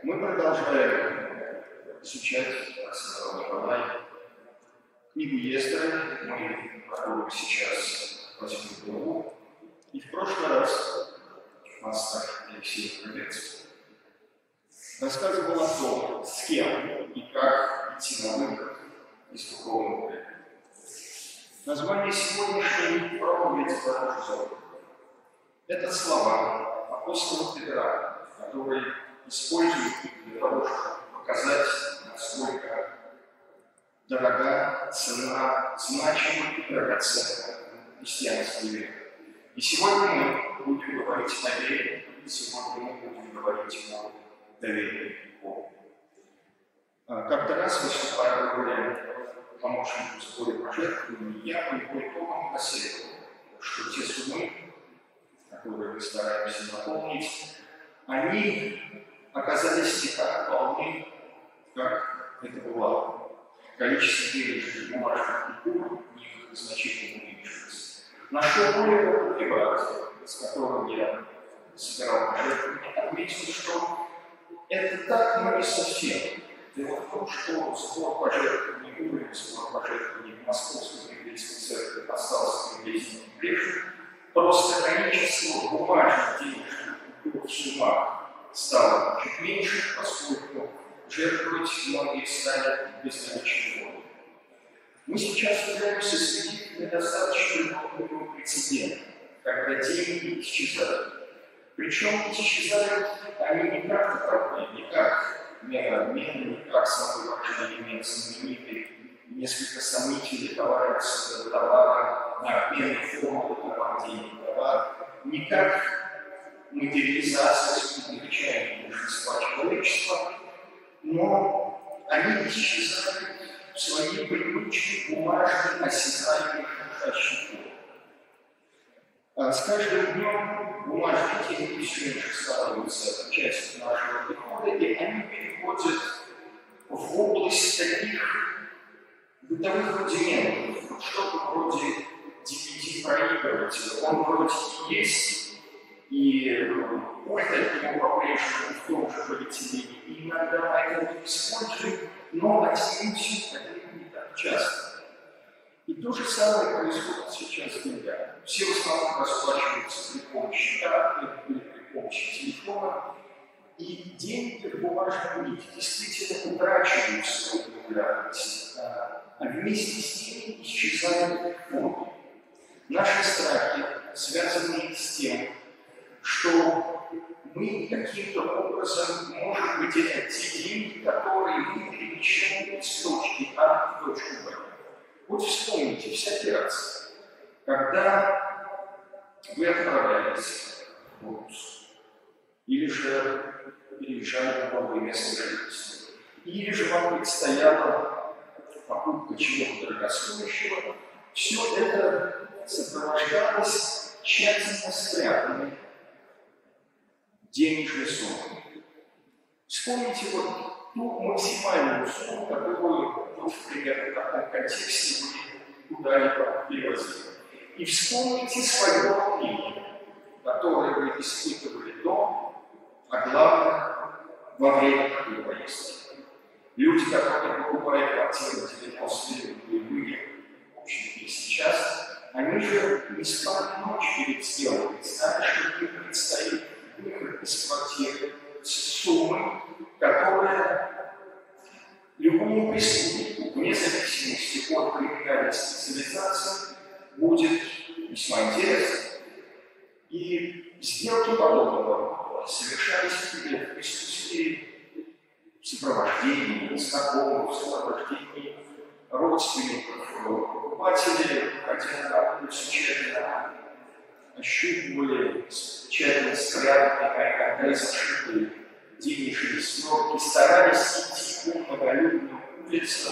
Мы продолжаем изучать, как сказал Николай, книгу Ездра. Мы проходим сейчас 8 главу. И в прошлый раз пастор Алексей Кровец рассказывал о том, с кем и как идти на выход из духовного плена. Название сегодняшней проповеди заложено. Это слова апостола Петра, которые используют для того, чтобы показать, насколько дорога, цена, значима и драгоценна христианской веры. И сегодня мы будем говорить о вере, и сегодня мы будем говорить о доверии Богу. Как-то раз выступая в роли помощника в сборе пожертвований, я по итогам посетовал, что те суммы, которые мы стараемся наполнить, они оказались не так полны, как это бывало. Количество денежных бумажных купюр в них значительно уменьшилось. Нашел более опытный брат, с которым я собирал пожертвования, отметил, что это так, но не совсем. Дело в том, что сбор пожертвований, уровень сбора пожертвований в Московской библейской церкви остался приблизительно прежним. Просто количество бумажных денежных купюр в суммах стало чуть меньше, поскольку жертвовать многие стали безналичным. Мы сейчас являемся свидетелями достаточно глубокого прецедента, когда деньги исчезают. Причем исчезают они не как таковые, не как мера обмена, не как самый важный элемент знаменитый, несколько сомнительный товара на обменной формулы товар, денег, товар, не как материализация с увеличением большинства человечества, но они исчезают в своей привычной бумажной осязаемой шуршащей форме. С каждым днем бумажные деньги все меньше становятся частью нашего дохода, и они переходят в область таких бытовых рудиментов, что-то вроде DVD-проигрывателя. Он вроде и есть, и пульт от него по-прежнему в том же полиэтилене, и иногда мы это используем, но отнюдь не так часто. И то же самое происходит сейчас с деньгами. Все в основном расплачиваются при помощи карты или при помощи телефона, и деньги в бумажном виде действительно утрачивают свою популярность, а вместе с ними исчезают фонды. Наши страхи связаны с тем, что мы каким-то образом можем выделять те деньги, которые мы перемещаем из точки А в точку Б. Вот вспомните всякий раз, когда вы отправлялись в отпуск, или же переезжали на новое место жительства, или же вам предстояла покупка чего-то дорогостоящего, все это сопровождалось тщательно спрятанной денежной суммой. Вспомните вот ту максимальную сумму, которую в примерно таком контексте вы куда-либо перевозили. И вспомните свое волнение, которое вы испытывали до, а главное, во время такой поездки. Люди, которые покупают квартиру 90-е были, в общем, и сейчас, они же не спали ночь перед сделкой, знали, что им предстоит выход из квартиры с суммой, которая любому преступнику, вне зависимости от криминальной специализации, будет весьма интересна. И сделки подобного совершались в присутствии сопровождения знакомых, в сопровождении родственников, покупатели, хотя на улицу тщательно ощупывали, тщательно спрятанные, а иногда и зашитые денежные свертки, старались идти по многолюдным улицам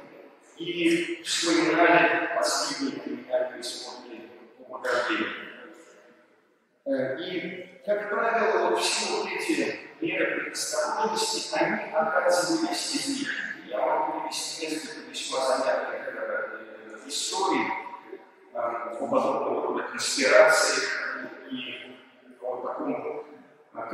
и вспоминали последние криминальные сводки о угождении. И, как правило, вот все вот эти меры предосторожности, они оказывались излишними. Я могу привести несколько весьма занятных историй о подобного рода конспирациях и о таком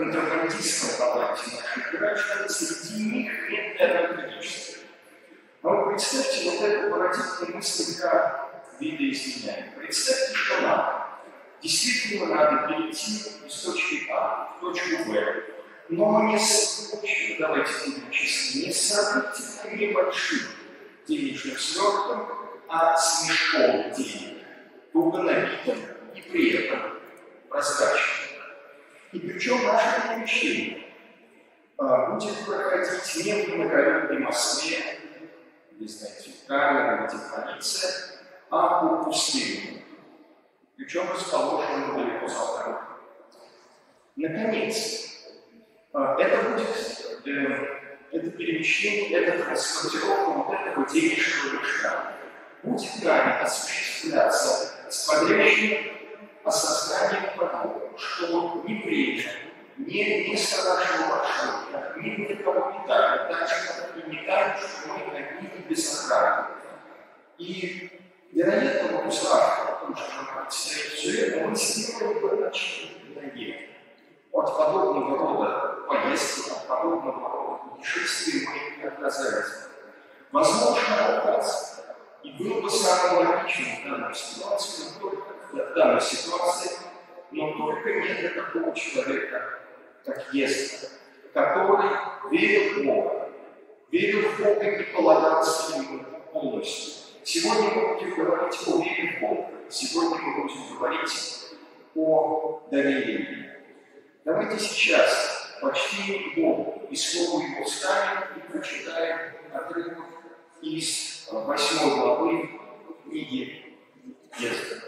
контрабандистском таланте наших граждан, среди них нет ни одного количества. Но вот представьте, вот эту парадигму мы слегка видоизменяем. Представьте, что надо. Действительно надо перейти из точки А в точку Б. Но не с, давайте будем честны, не с сравнительно небольшим денежным свертком, а с мешком денег, туго набитым и при этом прозрачным. И причем наше перемещение будет проходить не в многолюдной Москве, где, знаете, камера, где полиция, а по пустыне, причем расположенным далеко за городом. Наконец, это будет это перемещение, это транспортировка вот этого денежного мешка будет нами осуществляться с бодрящим осознанием того, что ни время, ни место нашего маршрута, ни никого не так, так же, не так, что мы одни и без охраны. И, вероятно, вот узнав о том, что нам предстоит все это, мы сделали бы начало от подобного рода поездки, от подобного рода путешествий мы отказались. Возможно, отказ. И было бы самым логичным в данной ситуации, но только не для такого человека, как Езда, который верил в Бога и полагался ему полностью. Сегодня мы будем говорить о вере в Бога, сегодня мы будем говорить о доверии. Давайте сейчас почтим Бога и слово Его встанем и прочитаем отрывок из 8 главы книги Езда.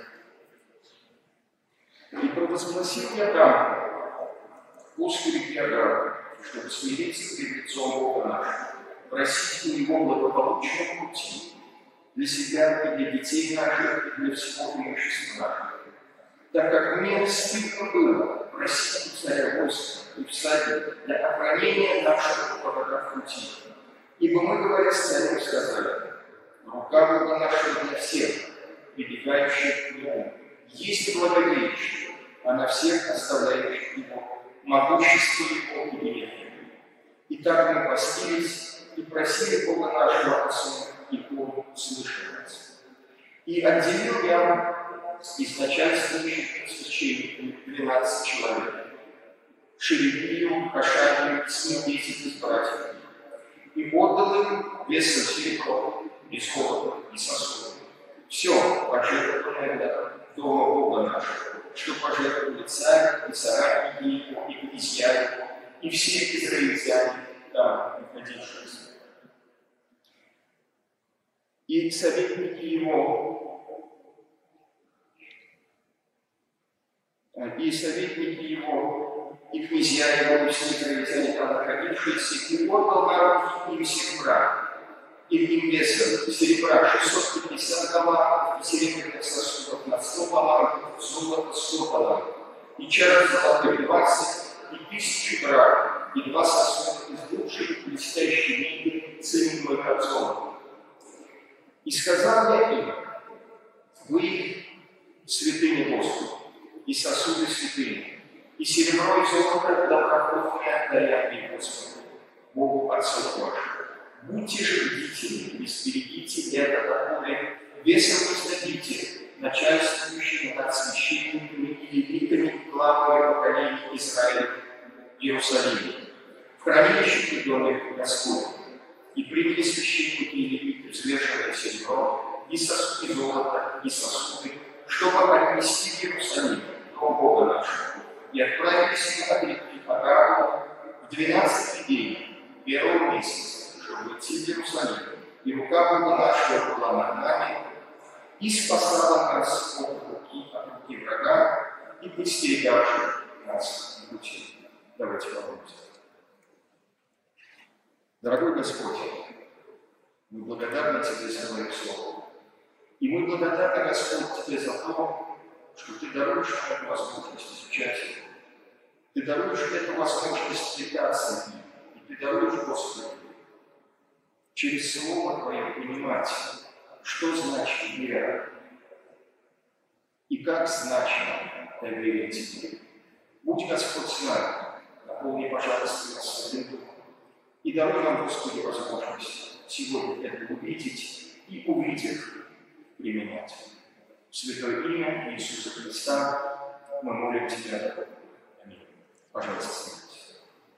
«И провозгласил я Аврааму, Господи Аврааму, чтобы смириться перед лицом Бога нашего, просить у Него благополучного пути для себя и для детей наших, и для всего имущества нашего. Так как мне стыдно было просить у царя войска и всадника для охранения нашего повода в пути. Ибо мы, говоря с царем, сказали, рука Бога нашего для всех, прибегающих к Нему, есть благоденствие, а на всех оставляющих Его, могущество Его и гнев. И так мы постились и просили Бога нашего о Сыне, и Он услышал нас. И отделил я из начальствующих священниками 12 человек, Шелемию, Хашанию, с ним 10 из братьев, и отдал им весом серебро, без золота и сосудов. Все пожертвованное для дома Бога нашего, что пожертвовали царь и соратники его, и князья его, и все израильтяне там находившиеся. И советники его, и князья его, и все израильтяне там находившиеся, и отдал народ им серебра, и им весом серебра 650 талантов, и серебряных сосудов на 100 талантов, золота 100 талантов, и чаш золотых 20, и 1000 драк, и 2 сосуда из лучших блестящей меди, ценимых отцом. И сказал я им, вы святыня Господа, и сосуды святыни, и серебро и золото доброхотное даяние Господу, Богу Отцов ваших. Будьте же бдительны и сберегите это такое, весом возносите начальствующим над священниками и левитами главного поколения Израиля в Иерусалиме, в хранилище доме Господня. И приняли священники и левиты взвешенное серебро, и сосуды золота, и сосуды, чтобы отнести в Иерусалим, дом Бога нашего, и отправились мы от реки Агару в 12 день первого месяца, чтобы идти в Иерусалим, и рука Бога нашего была над нами, и спасала нас от руки врага, и подстерегавших нас на пути. Давайте помолимся. Дорогой Господь, мы благодарны Тебе за Твое Слово. И мы благодарны, Господь, Тебе за то, что Ты даруешь нам возможность изучать его. Ты даруешь эту возможность питаться им. И Ты даруешь, Господи, через Слово Твое понимать, что значит вера и как значимо доверие Тебе. Будь, Господь, с нами на наполни, пожалуйста, нас своим духом. И даруй нам, Господи, возможность сегодня это увидеть и, увидев, применять. В святое имя Иисуса Христа мы молим Тебя. Аминь. Пожалуйста, садитесь.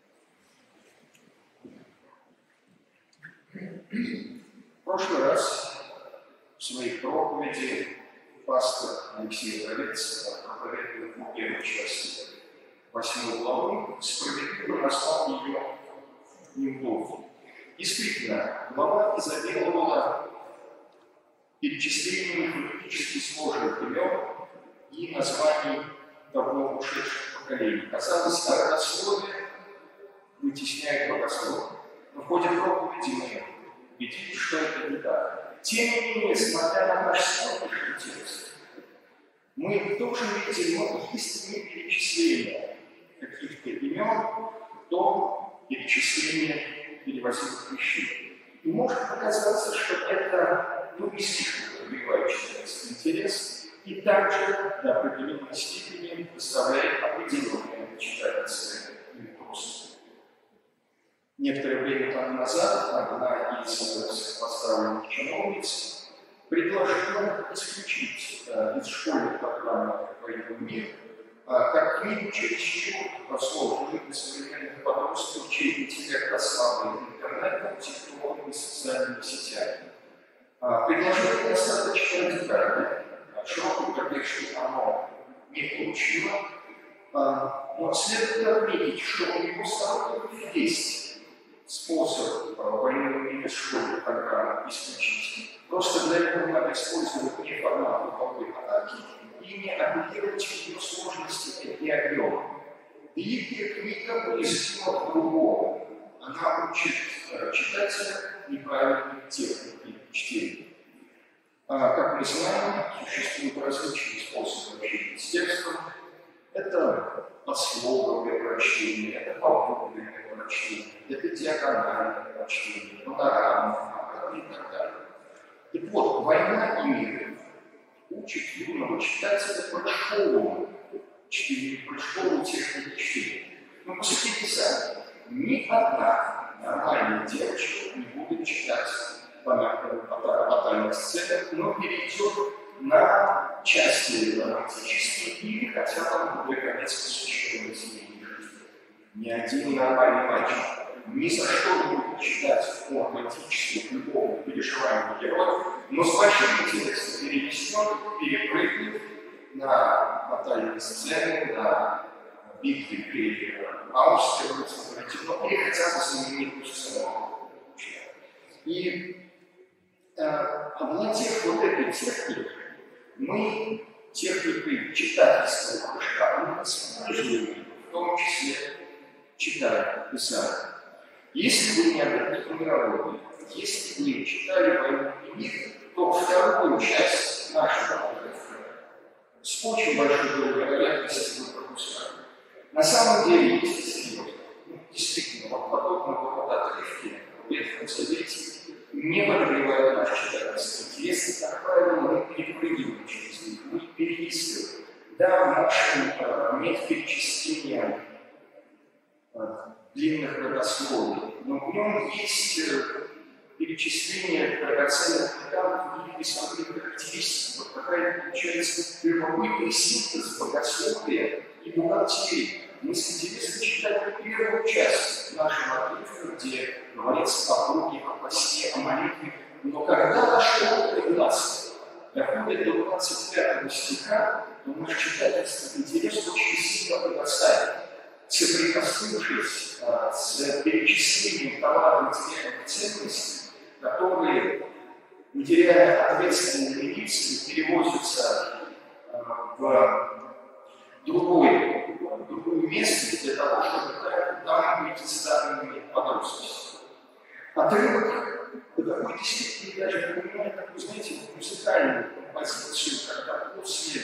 В прошлый раз в своей проповеди пастор Алексей Равец проповедовал первую часть 8 главы, справедливо назвал ее неудобной. Действительно, глава изобиловала перечислениями фактически сложных имен и названий давно ушедших поколений. Казалось, родословие вытесняет богословие. Но в ходе проповеди мы убедились, что это не так. Тем не менее, несмотря на наш сегодняшний текст, мы тоже видим, что есть не перечисление каких-то имен, то перечисление перевозимых вещей. И может показаться, что это не слишком подогревающий интерес, и также до определенной степени представляет определенные читательские импульсы. Некоторое время тому назад одна из поставленных чиновниц предложила исключить из школьной программы «Военный мир» как книгу чересчур сложных для современных подростков, чей интеллект ослаблен интернетом, технологиями и социальными сетями. Предложение достаточно радикальное, широкую поддержку оно не получило, но следует отметить, что у его сторонников есть способ военного мира школьной программы исключить. Просто для этого надо использовать не формат групповой атаки и не апеллировать к ее сложности и объему. Великая книга уязвима к другому. Она учит читателя неправильной технике чтения. Как мы знаем, существуют различные способы общения с текстом. Это послоговое прочтение, это попутное прочтение, это диагональное прочтение, панорамное и так далее. Так вот, «Война и мир» учит юного читателя прыжковому чтению, прыжковому технике чтения. Но посмотрите сами, ни одна нормальная девочка не будет читать батальных сценах, но перейдет на части романтические или хотя бы для конец посвященной семейной жизни. Ни один нормальный мальчик ни за что не будет читать о романтических любовных переживаниях героев, но с большим интересом перенесет, перепрыгнет на батальные сцены, на битвы при Аустерлице, или хотя бы знаменитую сцену. И овладев вот этой техникой, мы техникой читательского кружка используем, в том числе читая писание. Если вы не обратите мировой, если вы читали «Войну и мир», то вторую часть нашего отрывка с очень большой долей вероятности вы пропускали. На самом деле есть стиль, действительно, подобного рода отрывки в Ветхом Завете не подогревают наш читательский интерес, и, как правило, мы перепрыгиваем через них, мы перелистываем. Да, в нашем нет перечисления длинных родословий, но в нем есть перечисление драгоценных металлов и весовых характеристик. Вот какая получается любопытный синтез богословия и бухгалтерии. Мы с интересом читали первую часть нашего отрывка, где говорится о Боге, о посте, о молитве. Но когда дошло до 12, доходит до 25 стиха, то наш читательский интерес очень сильно вырастает. Соприкоснувшись с перечислением товаров материальных ценностей, которые, не теряя ответственные лица, перевозятся в другое место для того, чтобы там быть заданными подростками. Отрывок до какой-то степени даже напоминает такую, знаете, музыкальную композицию, когда после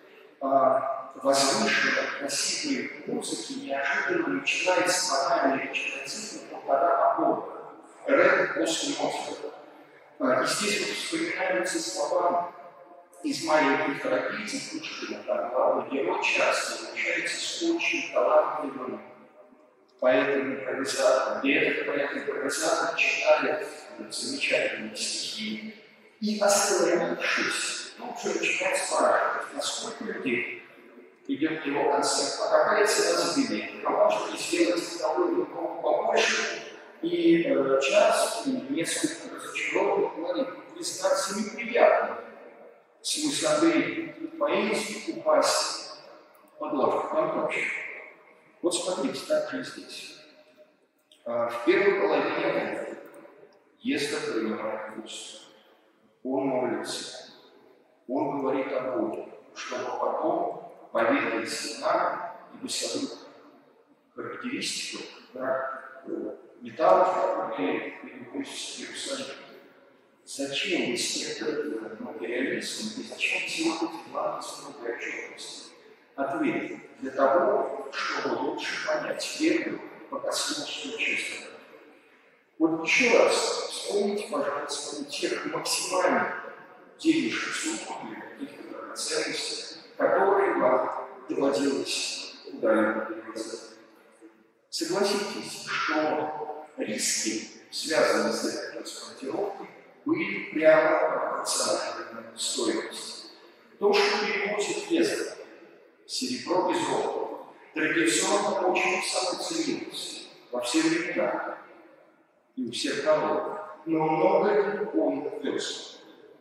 возвышенной, красивой музыки неожиданно начинается банальный речитатив на 1,5 аккорда. Рэп после Моцарта. И здесь вот вспоминаются слова из маленьких трагедий Пушкина, там главный герой часто встречается с очень талантливым поэт-импровизатор. И этот поэт-импровизатор читает замечательные стихи и, остановившись, тут же начинает спрашивать, насколько людей идет его концерт, а какая цена за билет, а можно ли сделать довольно побольше, и час, и несколько разочарованных говорит, признаться неприятно с высоты поэзии упасть под лавку понтовщик. Вот смотрите, так же и здесь. В первой половине Естер принимает Христа. Он молится, он говорит о Боге, чтобы потом поведать нам и быстрых характеристиках, металлов, которые переводятся в Иерусалим. Зачем естественно материализм и зачем все эти главные строгие отчетности? Ответ: для того, чтобы лучше понять первую богословскую часть. Вот еще раз вспомните, пожалуйста, тех максимальных денежных сумм или каких-то драгоценностей, которые вам доводилось удаленно перевозить. Согласитесь, что риски, связанные с этой транспортировкой, были прямо пропорциональны стоимости. То, что перевозит везде, серебро и золото, традиционно очень высоко ценилось во все времена и у всех народов, но много он вез.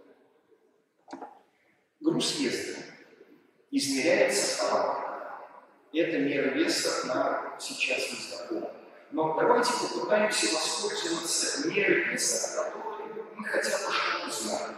Груз езды измеряется словами. Эта мера веса нам сейчас не знакома. Но давайте попытаемся воспользоваться мерой веса, которую мы хотя бы что-то знаем.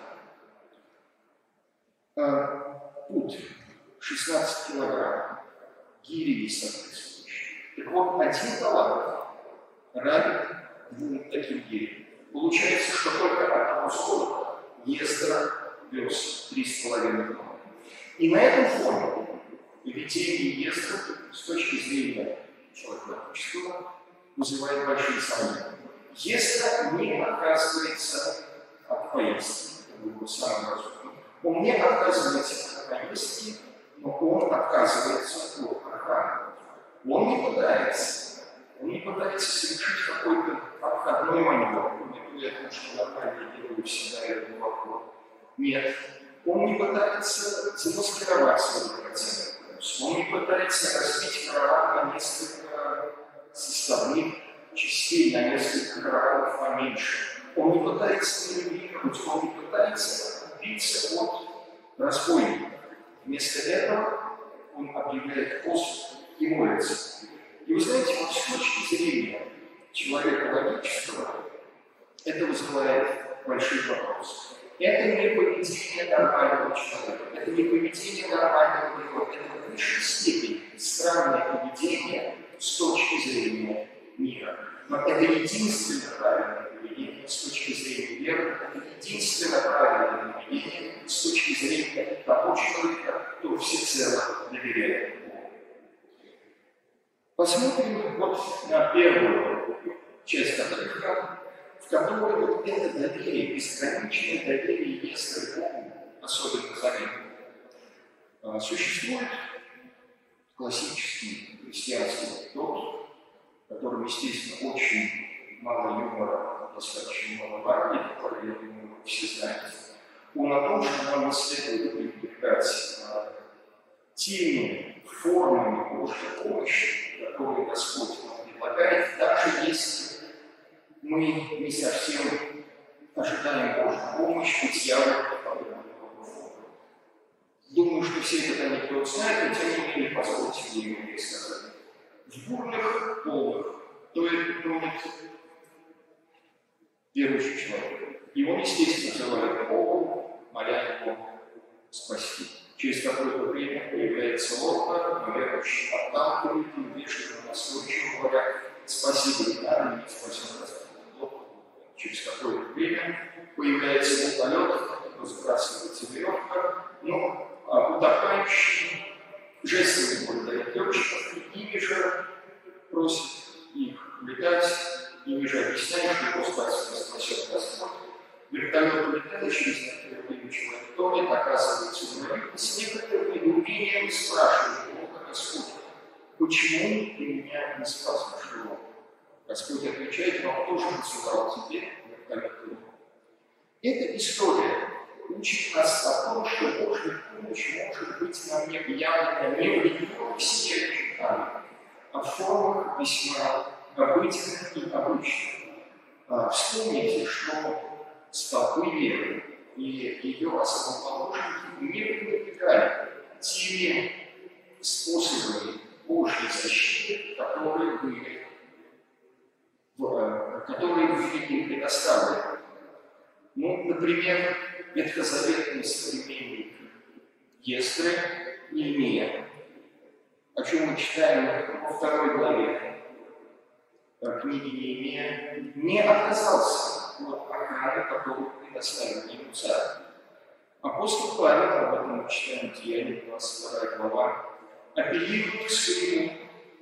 Путь 16 килограмм, гири соответствующие. Так вот, 1 килограмм равен 2 таким гирям. Получается, что только одного золота Ездра вез 3,5 тонны. И на этом фоне поведение Ездра с точки зрения человеческого вызывает большие сомнения. Ездра не отказывается от поездки, это был самым разумным. Он не отказывается от поездки, но он отказывается от охраны. Он не пытается совершить какой-то обходной маневр, не потому что нормальные герои всегда это вокруг. Нет, он не пытается замаскировать свой процент. Он не пытается разбить караван на несколько составных частей, на несколько караванов поменьше. Он не пытается маневрировать, он не пытается отбиться от разбойников. Вместо этого он объявляет пост и молится. И вы знаете, вот с точки зрения человека логического, это вызывает большие вопросы. Это не поведение нормального человека, это не поведение нормального народа, это в высшей степени странное поведение с точки зрения мира. Но это единственное правильное поведение с точки зрения веры, это единственное правильное поведение с точки зрения того человека, кто всецело доверяет Богу. Посмотрим вот на первую часть отрывка, в которой вот это доверие, безграничное доверие Естры Богу, особенно заметно. Существует классический христианский анекдот, в котором, естественно, очень мало юмора, достаточно мало морали, который, я думаю, вы все знаете. Он о том, что нам следует пренебрегать теми формами Божьей помощи, которые Господь нам предлагает, даже если мы не совсем ожидаем Божью помощь, быть явно подобным формам. Думаю, что все это анекдот знают, но тем не менее позвольте мне его сказать. В бурных полных тонет верующий человек. И он, естественно, называет Богу, моля его спасти. Через какое-то время появляется лодка, но верующий отталкивает и вежливо, настойчиво говоря: спасибо, не надо, не спасибо. Через какое-то время появляется вертолет, который сбрасывается веревка, но утопающий жестами благодарит летчиков, и ими же просит их летать, ими же объясняет, что его спасет Господь. Вертолет улетает, через некоторое время человек тонет, оказывается инвалидом, с некоторым недоумением спрашивает его: Господь, почему ты меня не спас? Что Господь отвечает, но кто же посылал тебе вертолет? Эта история учит нас о том, что Божья помощь может быть нам необъявлена не в регионах сияющих камней, а в формах весьма обыденных и обычных. Вспомните, что столпы веры и ее основоположники не пренебрегали теми способами Божьей защиты, которые были им предоставлены. Ну, например, ветхозаветный современник Есдры, Неемия, о чем мы читаем во 2 главе книги Неемия, не отказался от охраны, которую предоставил ему царь. Апостол Павел, об этом мы читаем в Деяниях, 22 глава, апеллирует к своему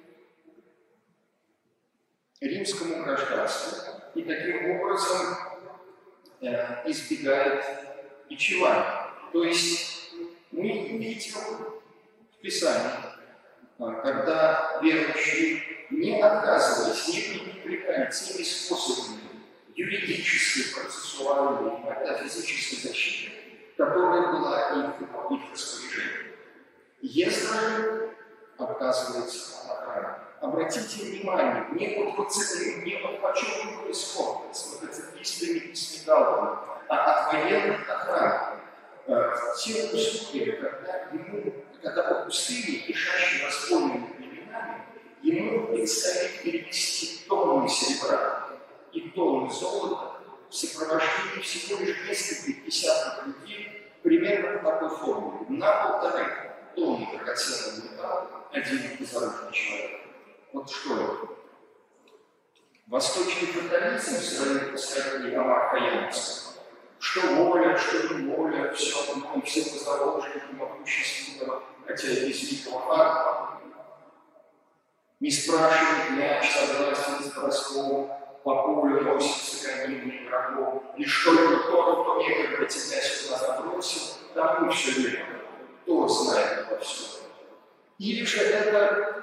римскому гражданству и таким образом избегает бичевания. То есть мы видим в Писании, когда верующие, не отказываясь, не пренебрегая теми способами юридической, процессуальной, иногда физической защиты, которая была их распоряжением. Ездра отказывается от охраны. Обратите внимание, не от почетного исхода с мотоциклистами и смекалками, а от военных охран. Те условия, когда по пустыне, кишащей распольными племенами, ему предстоит перевести тонны серебра и тонны золота в сопровождении всего лишь нескольких десятков людей, примерно по такой формуле, на 1,5 тонны драгоценного металла один безоружный человек. Вот что это? Восточный фатализм в своей Амар Хаямовском. Что воля, что не воля, все одно, все поздоровженники могущественного, хотя и безликого факта. Не спрашивает мяч, согласен с броском, по полю носится гонимый игроком. Лишь только тот, кто некогда тебя сюда забросил, тому все верно. Кто знает обо всем. Или же это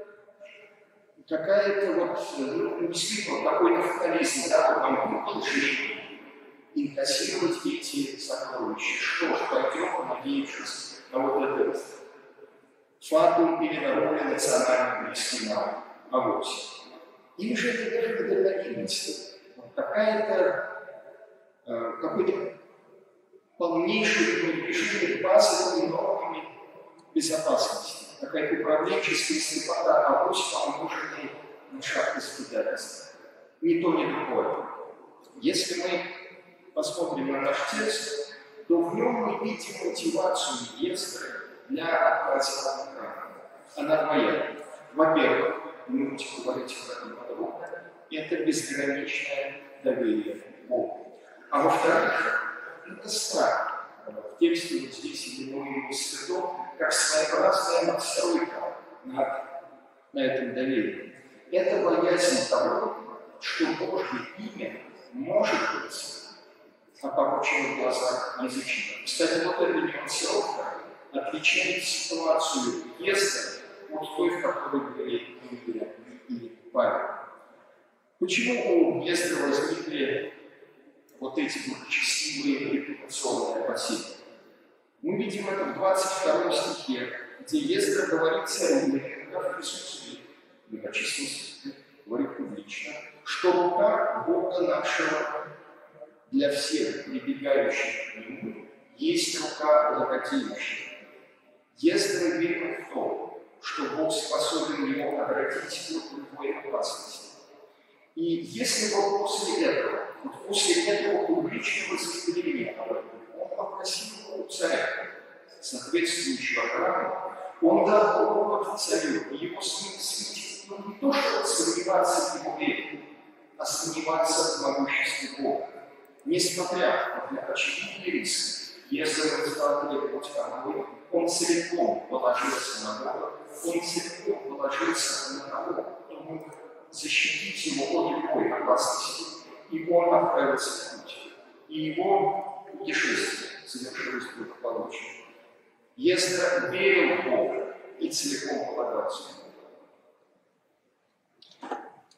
какая-то действительно какой-то фатализм, да, там выпал жребий, инкассировать эти сокровища. Что ж, пойдем, надеявшись на вот этот фатум или на роли национальных близких нам, а вовсе. Или же это даже недальновидность, какой-то полнейший пренебрежение базовыми нормами безопасности. Какая-то управленческая слепота, а вовсе поможет на шаг испытательства. Ни то, ни другое. Если мы посмотрим на наш текст, то в нем мы видим мотивацию Есдры для отказа от охраны. Она двоякая. Во-первых, мы будем говорить об этом подробно, это безграничное доверие к Богу. А во-вторых, это страх. В тексте вот здесь именуемый святом, как своеобразная надстройка на этом доверии. Это боязнь того, что Божье имя может быть опорочено в глазах язычников. Кстати, вот эта нюансировка отличает ситуацию Есдры от той, в которой были Иуда и Павел. Почему у Есдры возникли вот эти благочестивые репутационные опасения? Мы видим это в 22 стихе, где Есдра говорит царю, когда в присутствии многочисленности, говорит публично, что рука Бога нашего для всех прибегающих к Нему есть рука благодеющая. Есдра верил в то, что Бог способен его обратить в любой опасности. И если бы после этого публичного заявления об этом, он попросил у царя соответствующую охрану, он дал опыт царю, и его смысл не то, чтобы сомневаться в его вере, а сомневаться в могуществе Бога. Несмотря на очевидный риск, если он стал требовать конвой, он целиком положился на Бога, он целиком положился на того, кто мог защитить его от любой опасности, и он отправился в путь. И его путешествие совершилось благополучно. Есдра верил в Бога и целиком полагался ему.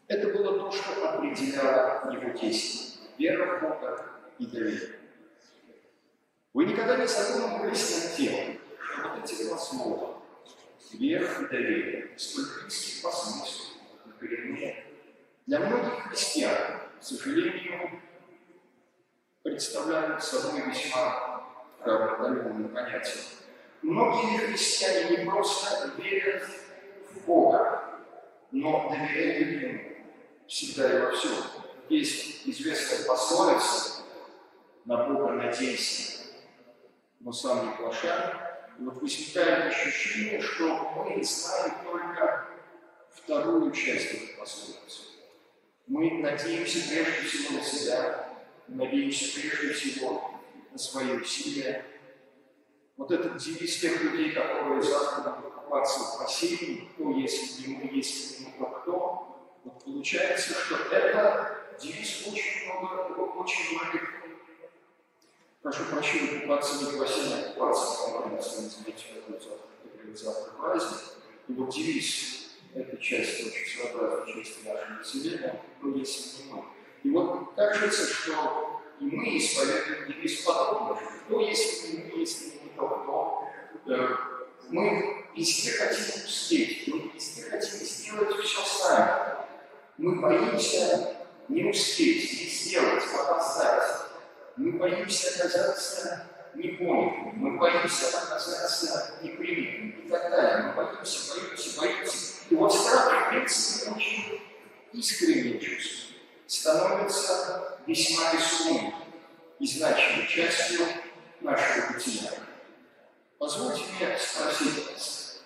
Это было то, что определяло его действие. Вера в Бога и доверие. Вы никогда не задумывались над тем, что вот эти два слова «вера» и «доверие» столь близки по смыслу, коренные. Для многих христиан, к сожалению, представляют собой весьма правдоподобное понятие. Многие христиане не просто верят в Бога, но доверяют Ему всегда и во всем. Есть известная пословица «на Бога надейся, но сам не плашай». И вот возникает ощущение, что мы знаем только вторую часть этой пословицы. Мы надеемся прежде всего на себя, надеемся прежде всего на свои усилия. Вот этот девиз тех людей, которые завтра будут купаться в бассейне, кто, если не мы, если не мы, то кто, вот получается, что это девиз очень многих. Прошу прощения, купаться не в бассейне, а купаться, по-моему, на своем завтра праздник. И вот девиз этой части, очень своеобразной части нашего населения, кто, если не мы. И вот кажется, что и мы исповедуем девиз подобного. Кто, если не мы, если не то, кто. Мы везде хотим успеть, мы везде хотим сделать все сами. Мы боимся не успеть, не сделать, опоздать. Мы боимся оказаться непонятыми, мы боимся оказаться непринятыми и так далее. Мы боимся. И вот страх, в принципе, очень искреннее чувство, становится весьма весомым и значимой частью нашего бытия. Позвольте мне спросить вас,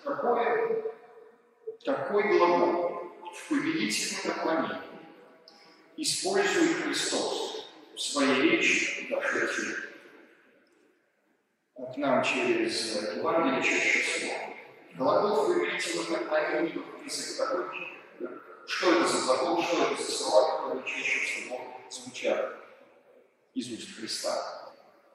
какой глагол в повелительном наклонении использует Христос в своей речи, дошедшей к нам через Евангелие, чаще всего? Глагол в повелительном наклонении что это за глагол, что это за слова, которые чаще всего звучат из уст Христа?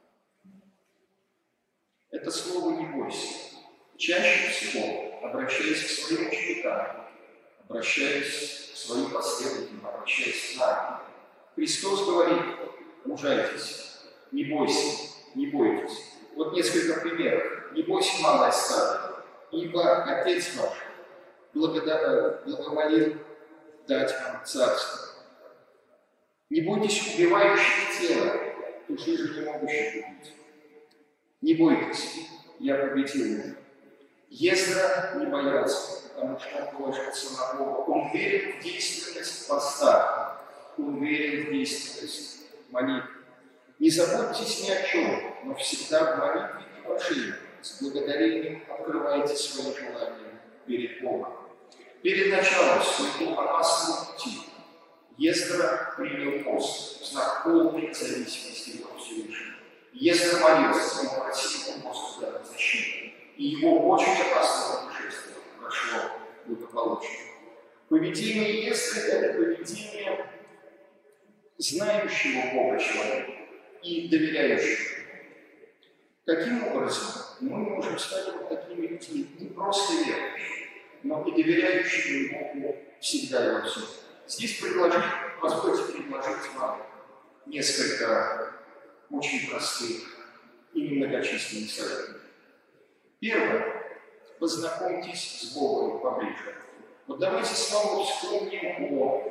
Это слово «не бойся». Чаще всего, обращаясь к своим ученикам, обращаясь к своим последователям, обращаясь к нам, Христос говорит: мужайтесь, не бойся, не бойтесь. Вот несколько примеров. Не бойся, малое стадо, ибо Отец ваш благоволил дать вам царство. Не бойтесь убивающих тело, души же не могущих убить. Не бойтесь, я победил его. Ездра не боялся, потому что он положился на Бога. Он верил в действенность поста, он верил в действенность молитвы. Не заботьтесь ни о чем, но всегда в молитве и прошении с благодарением открывайте свои желания перед Богом. Перед началом своего опасного пути Ездра принял пост в знак полной зависимости от Всевышнего. Ездра молился, он просил у Господа защиты, и его очень опасное путешествие прошло благополучно. Поведение Ездры – это поведение знающего Бога человека и доверяющего. Каким образом мы можем стать вот такими людьми, не просто верующими, но и доверяющими Богу всегда и во всем? Здесь позвольте предложить вам несколько очень простых и немногочисленных советов. Первое. Познакомьтесь с Богом поближе. Вот давайте снова вспомним о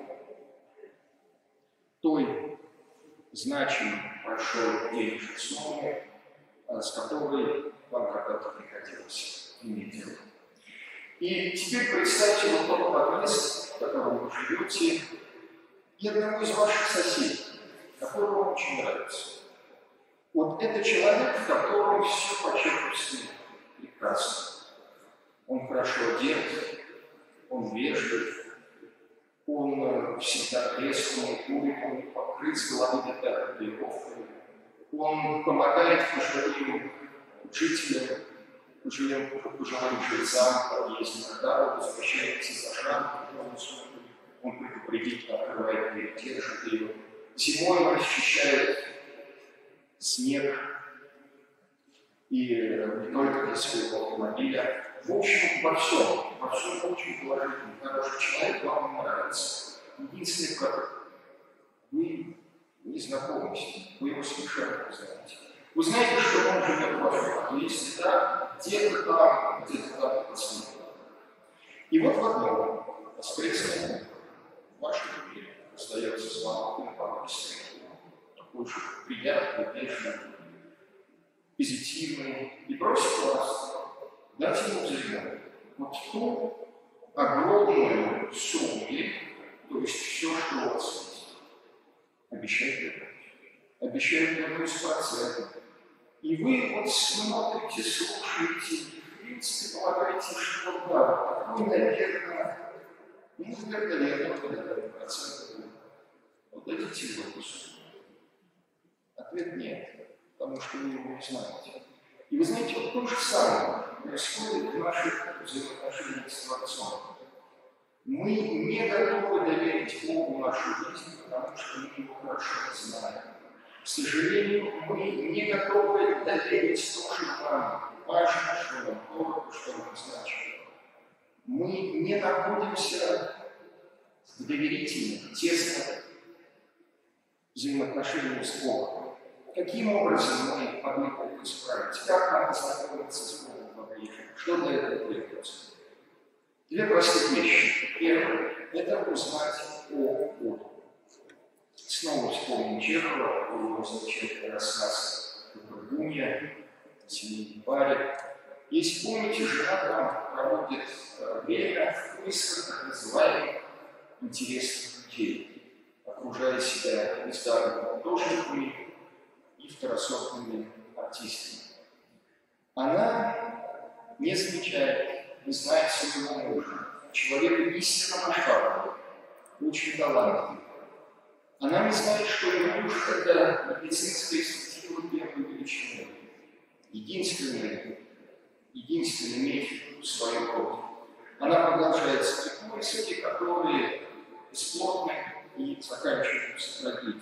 той значимой большой денежной сумме, с которой вам когда-то приходилось иметь дело. И теперь представьте вот тот подъезд, в котором вы живете, и одного из ваших соседей, который вам очень нравится. Вот это человек, в котором все по-честному прекрасно. Он хорошо одет, он вежлив, он всегда кресл, он курит, он покрыт с головы до пят полировкой. Он помогает пожилым жителям, пожилым жильцам в подъезде, когда он возвращается за шаг, он предупредительно открывает дверь, держит ее. Зимой он расчищает снег, и не только для своего автомобиля. В общем, во всем очень положительный, хороший человек, вам нравится. Единственный пророк. Вы не знакомы с ним, вы его совершенно не знаете. Вы знаете, что он живет в вашей жизни, если да, где-то там посмотрите. И вот в одном воскресенье в вашей жизни остается звонок на помощник, такой же приятный, нежный, позитивный, и просит вас дать ему взаймы вот ту огромную сумму, то есть все, что у вас есть. Обещает вернуть. Обещает вернуть с процентом. И вы вот смотрите, слушаете, и в принципе полагаете, что да, такой, наверное, процент. Вот дадите его эту сумму. Ответ нет, потому что вы его не знаете. И вы знаете, вот то же самое происходит в наших взаимоотношениях с Творцом. Мы не готовы доверить Богу нашу жизнь, потому что мы его хорошо знаем. К сожалению, мы не готовы доверить то, что нам важно, что нам дорого, что нам значит. Мы не находимся в доверительных, тесных взаимоотношениях с Богом. Каким образом мы могли бы это исправить? Как нам познакомиться с Богом поближе? Что для этого требуется? Две простых вещи. Первое – это узнать о Боге. Снова вспомним Чехова, его замечательный рассказ «Бургуния», «Семейной паре». Если помните, жена там проводит время в поисках так называемых интересных людей, окружая себя бездарными художниками и второсортными артистами. Она не замечает, не знает своего мужа, человека истинно масштабного, очень талантливого. Она не знает, что ее муж – это медицинская структура первой величины. Единственный имеет свою роль. Она продолжает свои поиски, которые бесплотны и заканчиваются трагедией.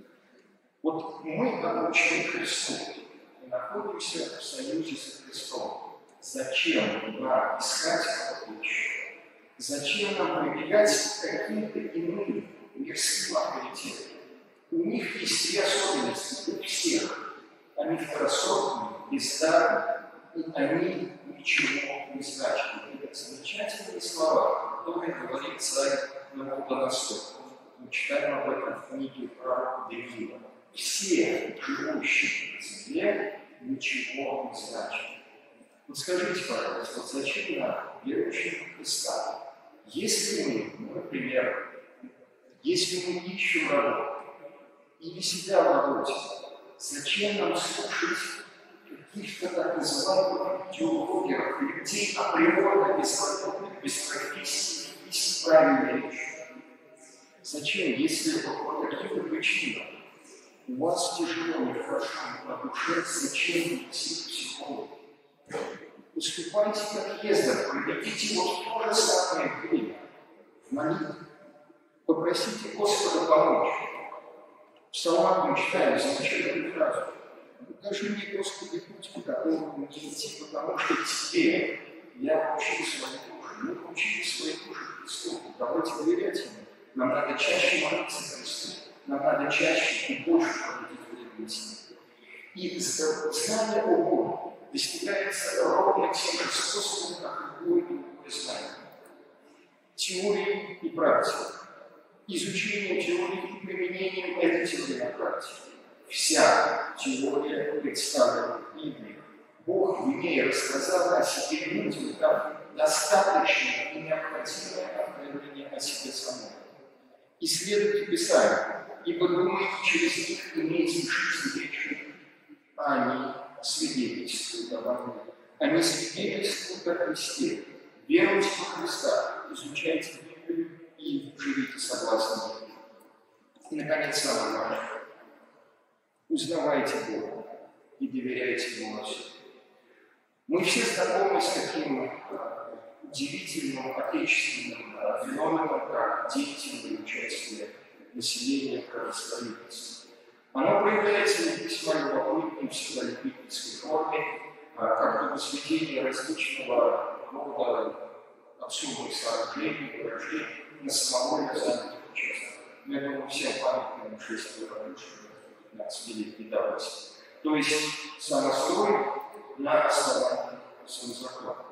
Вот мы, обучены Христу, и находимся в союзе с Христом. Зачем нам искать кого-то еще? Зачем нам прибегать к каким-то иным мирским авторитетам? У них есть две особенности, у всех. Они второсортные, бездарные, и они ничего не значат. Это замечательные слова, которые говорит царь Навуходоносор. Мы читаем об этом в книге про Даниила. Все живущие на земле ничего не значат. Вот скажите, пожалуйста, вот зачем нам, верующим в Христа, если мы, например, если мы ищем работу или себя в работе, зачем нам слушать каких-то так называемых идеологов, людей априорно безработных, без профессии, без правильной речи? Зачем, если по каким-то причинам у вас тяжело, нехорошо на душе, зачем идти к психологу? Уступайте как Ездер, проведите вот в то же самое время в молитве. Попросите Господа помочь. В Псалмах мы читаем замечательную фразу. Покажи мне, Господи, путь, по которому мне идти, потому что тебе я научил свои души. Мы научили свои души Христу. Давайте доверять Ему. Нам надо чаще молиться Христу. Нам надо чаще и больше проводить время с Ним. И знание о Боге достигается ровно тем же способом, как любое другое знание. Теория и практика. Изучение теории и применение этой теории на практике. Вся теория представлена в Библии. Бог в ней рассказал о себе людям, дав достаточное и необходимое откровение о себе самом. Исследуйте Писание, ибо думаете через них имеете жизнь вечную, а они свидетельствуют обо мне. Они свидетельствуют о Христе. Веруйте во Христа, изучайте Библию и живите согласно Библии. И, наконец, самое важное. Узнавайте Бога и доверяйте Ему во всем. Мы все знакомы с таким удивительным отечественным феноменом, как деятельное участие населения в кровостроительстве. Оно проявляется в весьма любопытной, всегда любительской форме, как возведение различного рода абсурдных сооружений, выражений на самовольно занятых участках. но я думаю, всем памятным 6 15-летней давности. То есть самострой на основании самозахвата.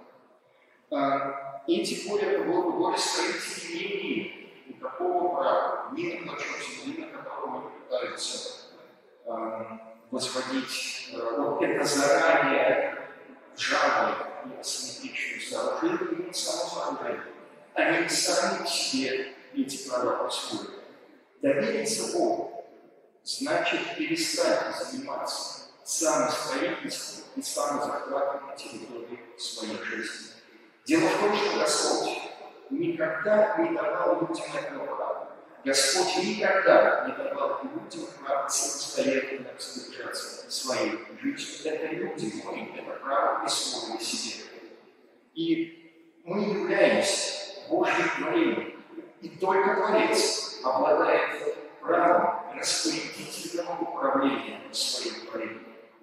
И тем более строители не имеют никакого права ни на клочок земли, на котором они пытаются возводить это заранее ржавое и асимметричное сооружение, не само сооружение. Они сами себе эти права присвоили. Довериться Богу значит перестать заниматься самостроительством и самозахватом на территории своей жизни. Дело в том, что Господь никогда не давал людям этого права. Господь никогда не давал людям право самостоятельно распоряжаться своей жизнью. Это люди, мы это право присвоили себе. И мы являемся Божьим творением. И только Творец обладает правом распорядительного управления своим творением.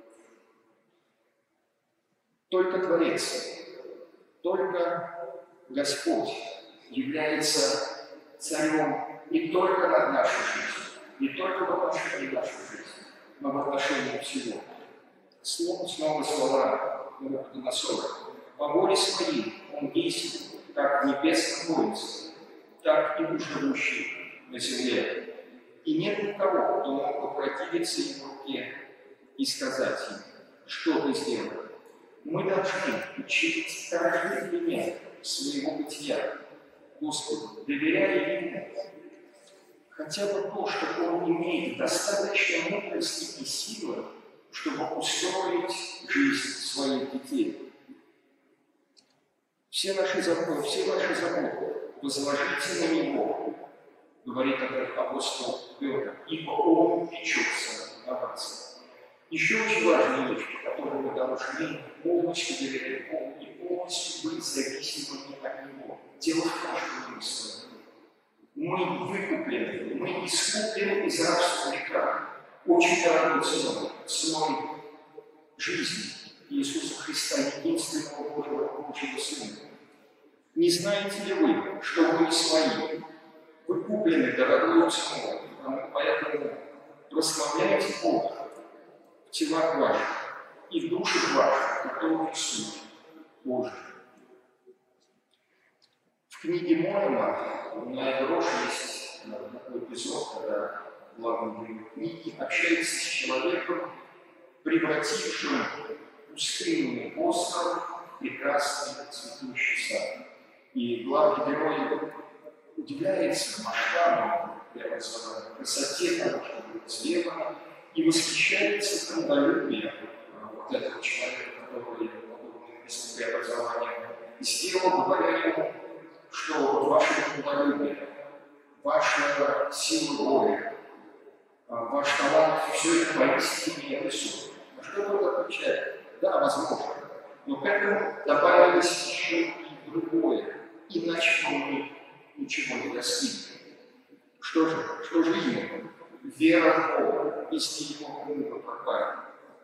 Только Творец, только Господь является царем не только над нашей жизнью, не только в отношении нашей жизни, но в отношении всего. Снова слова Навуходоносора. По воле своей он действует, как в небесном воинстве, так и у живущих на земле. И нет никого, кто мог бы противиться его руке и сказать им, что ты сделал. Мы должны учить каждый элемент своего бытия Господу, доверяя Ему, хотя бы то, что Он имеет достаточно мудрости и силы, чтобы устроить жизнь своих детей. Все ваши заботы возложите на Него, говорит апостол Петр, ибо Он печется о вас. Еще очень важная вещь, которую мы должны полностью доверять Богу и полностью быть зависимыми от Него. Дело в том, что мы с вами. Мы выкуплены, мы искуплены из рабства греха. Очень дорогой ценой жизни Иисуса Христа, единственного Божьего Сына. Не знаете ли вы, что вы не свои? Вы куплены дорогой ценой, поэтому прославляйте Бога в телах ваших и в душах ваших, которые суть Божий. В книге Моэма на Эдроше есть такой эпизод, когда главный герой книги общается с человеком, превратившим пустынный остров в прекрасный цветущий сад. И главный герой удивляется масштабу преобразования, красоте того, что было сделано, и восхищается трудолюбием вот этого человека, который написано преобразование, сделал, говоря ему, что ваше трудолюбие, ваша сила воли, ваш талант, все это поистине рисует. На что тот отвечает? Да, возможно. Но к этому добавилось еще и другое. Иначе мы ничего не достигнем. Что же именно? Вера в Бога, если Его мы пропали.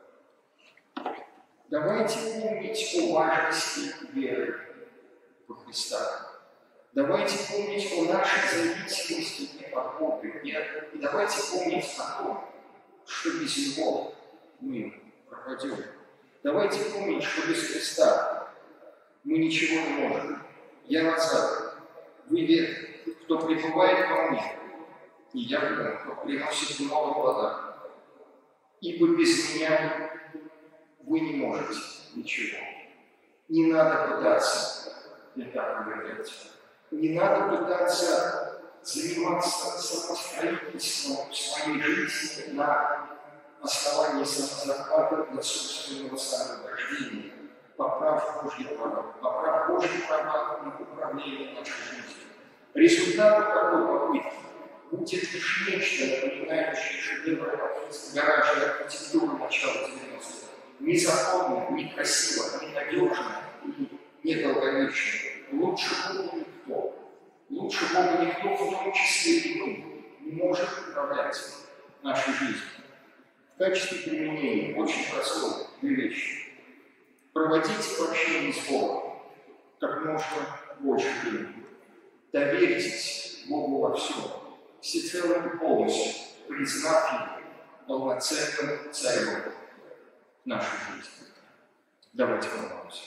Давайте помнить о важности веры во Христа. Давайте помнить о нашей зависимости от Бога. И давайте помнить о том, что без Него мы пропадем. Давайте помнить, что без Христа мы ничего не можем. Я назад, вы веры, кто пребывает во мне, и я в нем, кто приносит много плода. Ибо без меня вы не можете ничего. Не надо пытаться это проверять. Не надо пытаться заниматься самостроительством в своей жизни на основании самозахвата для собственного самовыражения, поправ Божьих права на управление нашей жизнью. Результатом такой попытки будет лишь нечто, напоминающее шедевр гаражной архитектуры начала 90-х. Незаконно, некрасиво, ненадежно и недолговечно. Лучше Бога никто. Лучше Бога никто, в том числе и мы, не может управлять нашей жизнью. В качестве применения очень простой две вещи. Проводите общение с Богом как можно больше времени. Доверьтесь Богу во всем. всецело и полностью признав Его полноценным царем в нашей жизни. Давайте помолимся.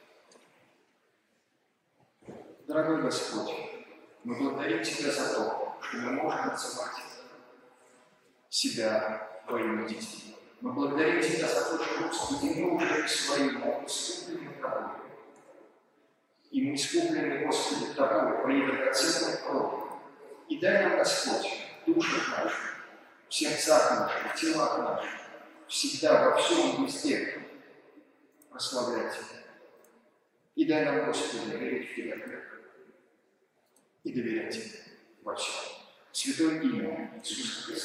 Дорогой Господь, мы благодарим Тебя за то, что мы можем называть себя Твоими детьми. Мы благодарим Тебя за то, что, Господи, мы уже своему искуплены Тобой. И мы искуплены, Господи, Тобой, Твоей драгоценной кровью. И дай нам, Господь, в душах наших, в сердцах наших, в телах наших, всегда, во всем и везде прославлять Тебя. И дай нам, Господи, верить в Тебя и доверять Тебе во всем. Святое имя Иисуса Христа.